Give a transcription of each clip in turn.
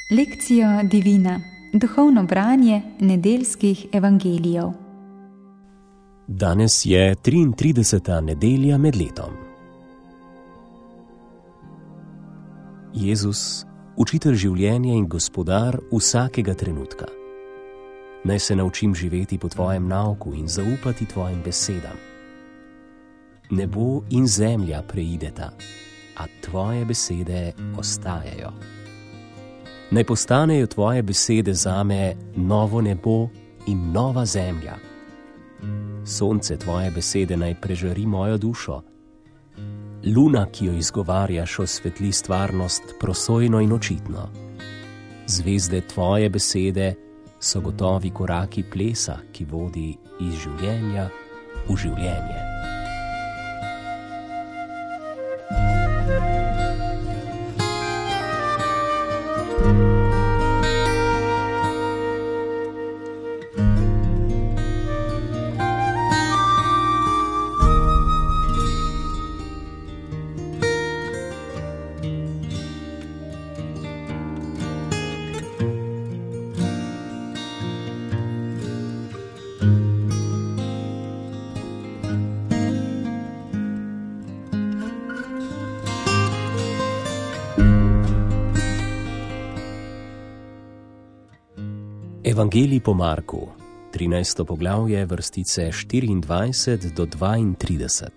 Lekcija divina, duhovno branje nedeljskih evangelijev. Danes je 33. nedelja med letom. Jezus, učitelj življenja in gospodar vsakega trenutka. Naj se naučim živeti po tvojem nauku in zaupati tvojim besedam. Nebo in zemlja preideta, a tvoje besede ostajajo. Naj postanejo tvoje besede zame novo nebo in nova zemlja. Sonce tvoje besede naj prežari mojo dušo. Luna, ki jo izgovarjaš, osvetli stvarnost prosojno in očitno. Zvezde tvoje besede so gotovi koraki plesa, ki vodi iz življenja v življenje. Evangelij po Marku, 13. poglavje, vrstice 24 do 32.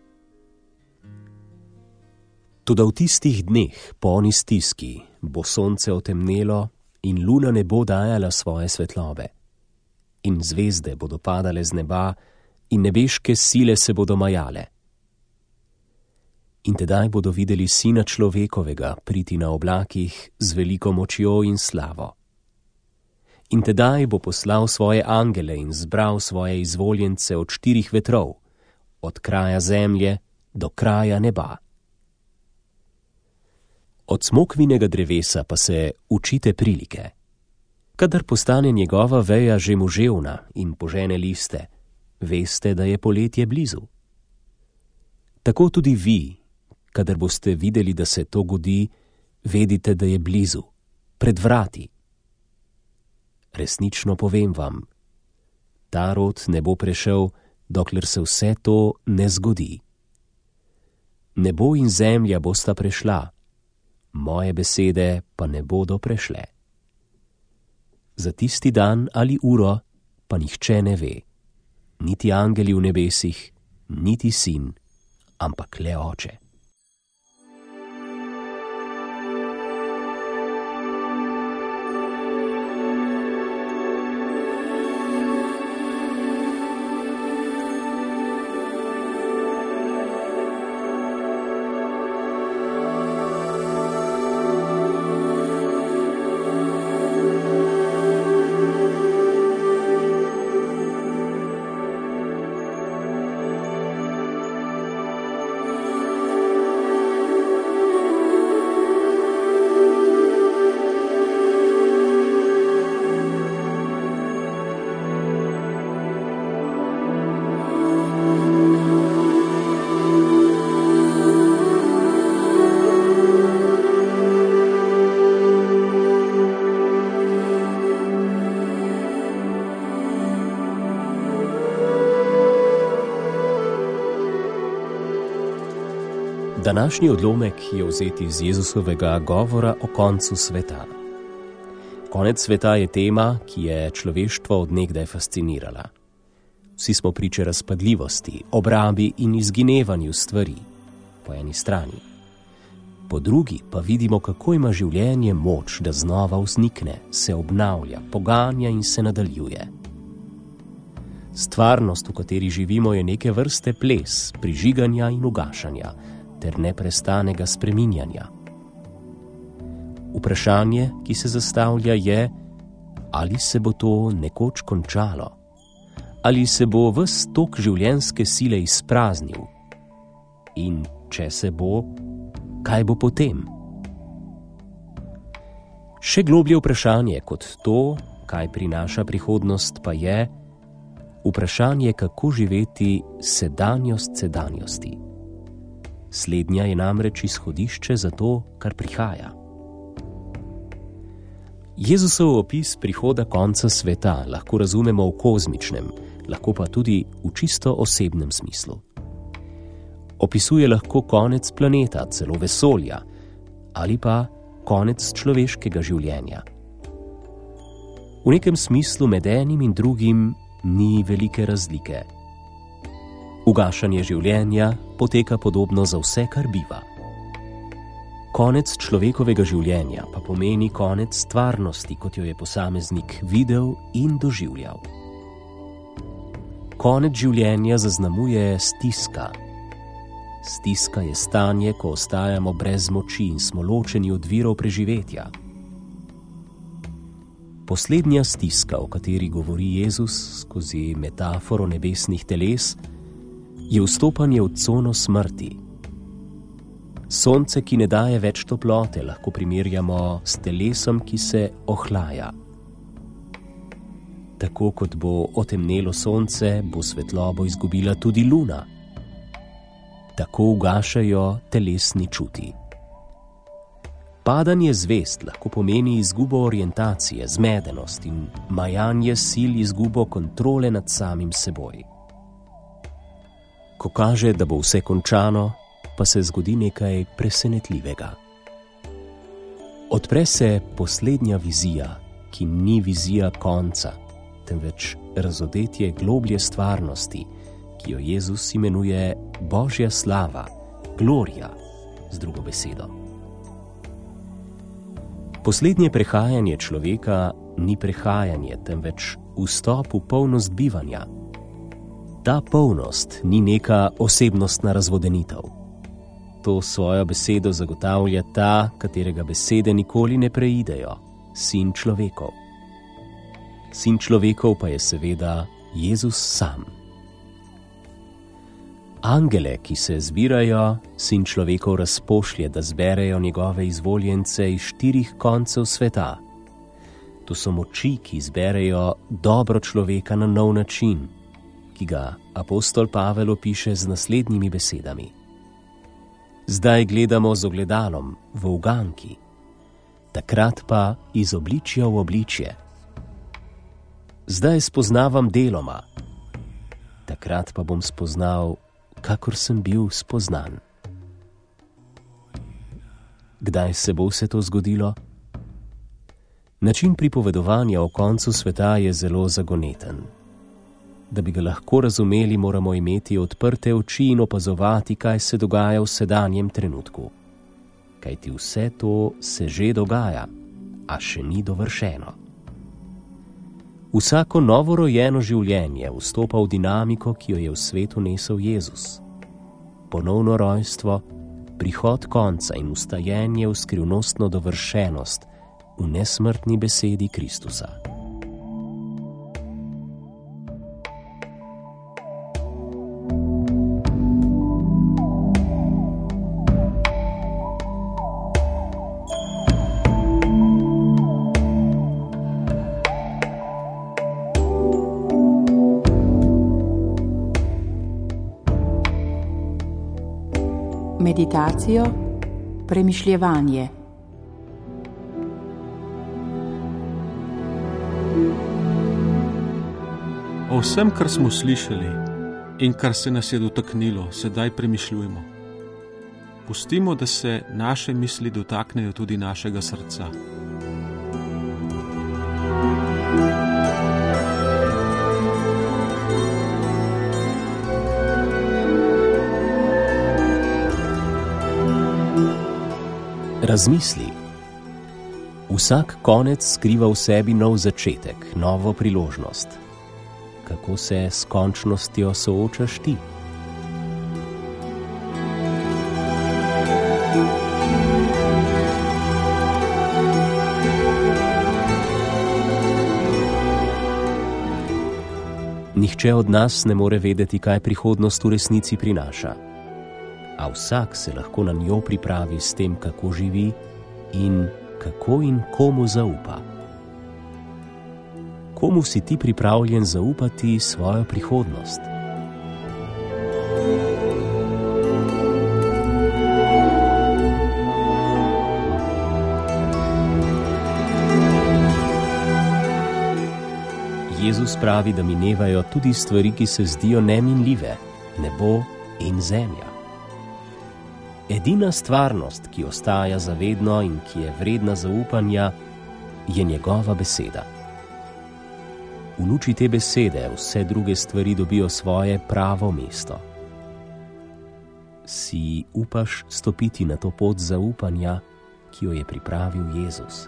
Toda v tistih dneh, po oni stiski, bo sonce otemnelo in luna ne bo dajala svoje svetlobe. In zvezde bodo padale z neba in nebeške sile se bodo majale. In tedaj bodo videli Sina človekovega priti na oblakih z veliko močjo in slavo. In tedaj bo poslal svoje angele in zbral svoje izvoljence od 4 vetrov, od kraja zemlje do kraja neba. Od smokvinega drevesa pa se učite prilike. Kadar postane njegova veja že moževna in požene liste, veste, da je poletje blizu. Tako tudi vi, kadar boste videli, da se to godi, vedite, da je blizu, pred vrati. Resnično povem vam, ta rod ne bo prešel, dokler se vse to ne zgodi. Nebo in zemlja bosta prešla, moje besede pa ne bodo prešle. Za tisti dan ali uro pa nihče ne ve, niti angeli v nebesih, niti sin, ampak le Oče. Današnji odlomek je vzet iz Jezusovega govora o koncu sveta. Konec sveta je tema, ki je človeštvo od nekdaj fascinirala. Vsi smo priče razpadljivosti, obrabi in izginevanju stvari, po eni strani. Po drugi pa vidimo, kako ima življenje moč, da znova vznikne, se obnavlja, poganja in se nadaljuje. Stvarnost, v kateri živimo, je neke vrste ples, prižiganja in ugašanja, ter neprestanega spreminjanja. Vprašanje, ki se zastavlja, je, ali se bo to nekoč končalo, ali se bo ves tok življenjske sile izpraznil in če se bo, kaj bo potem? Še globlje vprašanje kot to, kaj prinaša prihodnost, pa je vprašanje, kako živeti sedanjost sedanjosti. Slednja je namreč izhodišče za to, kar prihaja. Jezusov opis prihoda konca sveta lahko razumemo v kozmičnem, lahko pa tudi v čisto osebnem smislu. Opisuje lahko konec planeta, celo vesolja, ali pa konec človeškega življenja. V nekem smislu med enim in drugim ni velike razlike. Ugašanje življenja poteka podobno za vse, kar biva. Konec človekovega življenja pa pomeni konec stvarnosti, kot jo je posameznik videl in doživljal. Konec življenja zaznamuje stiska. Stiska je stanje, ko ostajamo brez moči in smo ločeni od virov preživetja. Poslednja stiska, o kateri govori Jezus skozi metaforo nebesnih teles, je vstopanje v cono smrti. Sonce, ki ne daje več toplote, lahko primerjamo s telesom, ki se ohlaja. Tako kot bo otemnelo sonce, bo svetlobo izgubila tudi luna. Tako ugašajo telesni čuti. Padanje zvezd lahko pomeni izgubo orientacije, zmedenost in majanje sil, izgubo kontrole nad samim seboj. Ko kaže, da bo vse končano, pa se zgodi nekaj presenetljivega. Odpre se poslednja vizija, ki ni vizija konca, temveč razodetje globlje stvarnosti, ki jo Jezus imenuje Božja slava, glorija, z drugo besedo. Poslednje prehajanje človeka ni prehajanje, temveč vstop v polnost bivanja. Ta polnost ni neka osebnostna razvodenitev. To svojo besedo zagotavlja ta, katerega besede nikoli ne preidejo, sin človekov. Sin človekov pa je seveda Jezus sam. Angele, ki se zbirajo, sin človekov razpošlje, da zberejo njegove izvoljence iz 4 koncev sveta. To so moči, ki zberejo dobro človeka na nov način, ki ga apostol Pavel opiše z naslednjimi besedami. Zdaj gledamo z ogledalom v uganki, takrat pa iz obličja v obličje. Zdaj spoznavam deloma, takrat pa bom spoznal, kakor sem bil spoznan. Kdaj se bo vse to zgodilo? Način pripovedovanja o koncu sveta je zelo zagoneten. Da bi ga lahko razumeli, moramo imeti odprte oči in opazovati, kaj se dogaja v sedanjem trenutku. Kajti vse to se že dogaja, a še ni dovršeno. Vsako novorojeno življenje vstopa v dinamiko, ki jo je v svetu nesel Jezus. Ponovno rojstvo, prihod konca in vstajenje v skrivnostno dovršenost v nesmrtni besedi Kristusa. Meditacijo, premišljevanje. O vsem, kar smo slišali in kar se nas je dotaknilo, sedaj premišljujemo. Pustimo, da se naše misli dotaknejo tudi našega srca. Razmisli. Vsak konec skriva v sebi nov začetek, novo priložnost. Kako se s končnostjo soočaš ti? Nihče od nas ne more vedeti, kaj prihodnost v resnici prinaša. A vsak se lahko na njo pripravi s tem, kako živi in kako in komu zaupa. Komu si ti pripravljen zaupati svojo prihodnost? Jezus pravi, da minevajo tudi stvari, ki se zdijo neminljive, nebo in zemlja. Edina stvarnost, ki ostaja zavedno in ki je vredna zaupanja, je njegova beseda. V luči te besede vse druge stvari dobijo svoje pravo mesto. Si upaš stopiti na to pot zaupanja, ki jo je pripravil Jezus?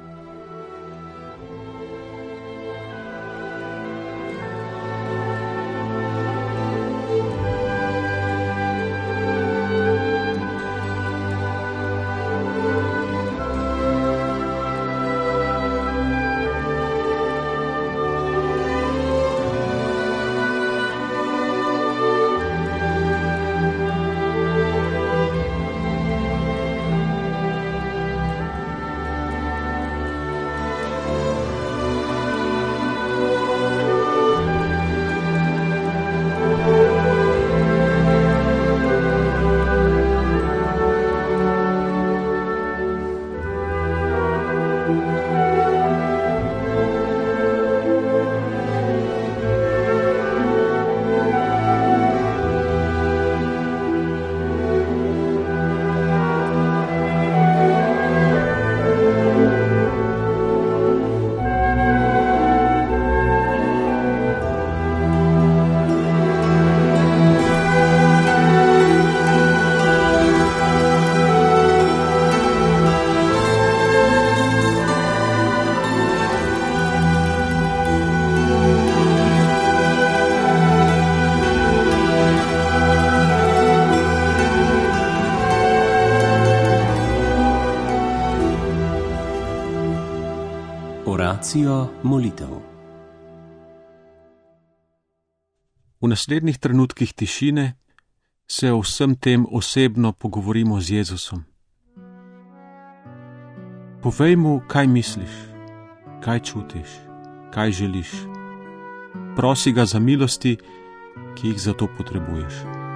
Oracijo molitev. V naslednjih trenutkih tišine se o vsem tem osebno pogovorimo z Jezusom. Povej mu, kaj misliš, kaj čutiš, kaj želiš. Prosi ga za milosti, ki jih za to potrebuješ.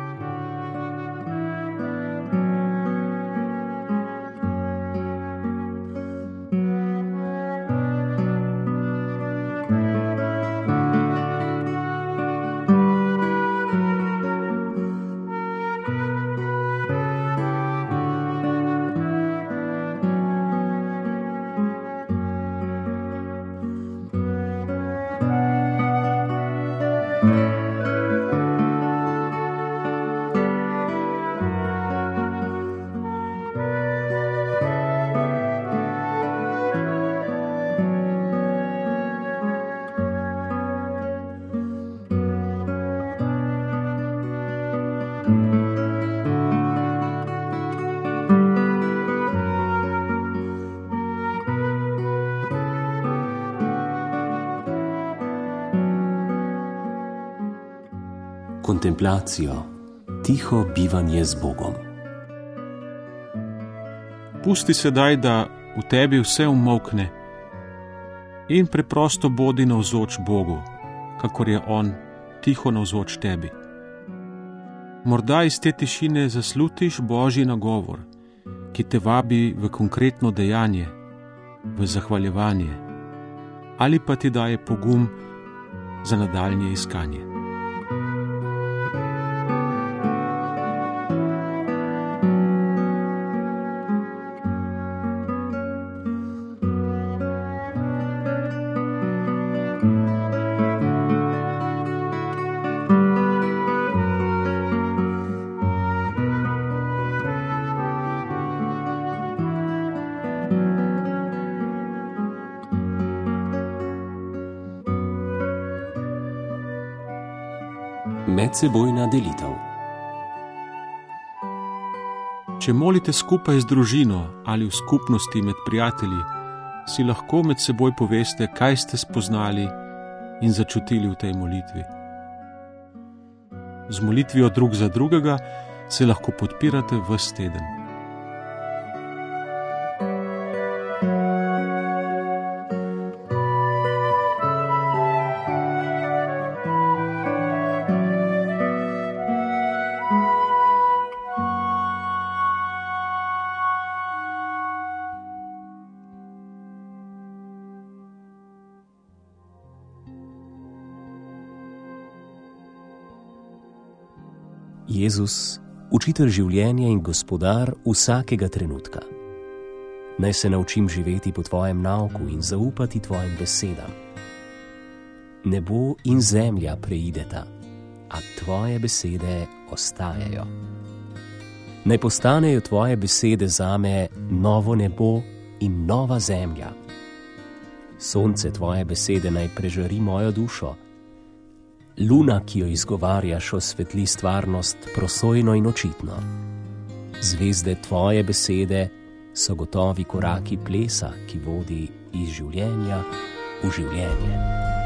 Kontemplacijo, tiho bivanje z Bogom. Pusti sedaj, da v tebi vse umolkne in preprosto bodi navzoč Bogu, kakor je On tiho navzoč tebi. Morda iz te tišine zaslutiš Božji nagovor, ki te vabi v konkretno dejanje, v zahvaljevanje, ali pa ti daje pogum za nadaljnje iskanje. Medsebojna delitev. Če molite skupaj z družino ali v skupnosti med prijatelji, si lahko med seboj poveste, kaj ste spoznali in začutili v tej molitvi. Z molitvijo drug za drugega se lahko podpirate ves teden. Jezus, učitelj življenja in gospodar vsakega trenutka. Naj se naučim živeti po tvojem nauku in zaupati tvojim besedam. Nebo in zemlja preideta, a tvoje besede ostajajo. Naj postanejo tvoje besede zame novo nebo in nova zemlja. Sonce tvoje besede naj prežari mojo dušo. Luna, ki jo izgovarjaš, osvetli stvarnost prosojno in očitno. Zvezde tvoje besede so gotovi koraki plesa, ki vodi iz življenja v življenje.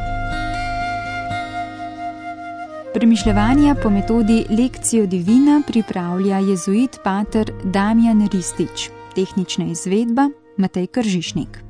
Premišljevanja po metodi Lectio Divina pripravlja jezuit pater Damjan Ristić. Tehnična izvedba Matej Kržišnik.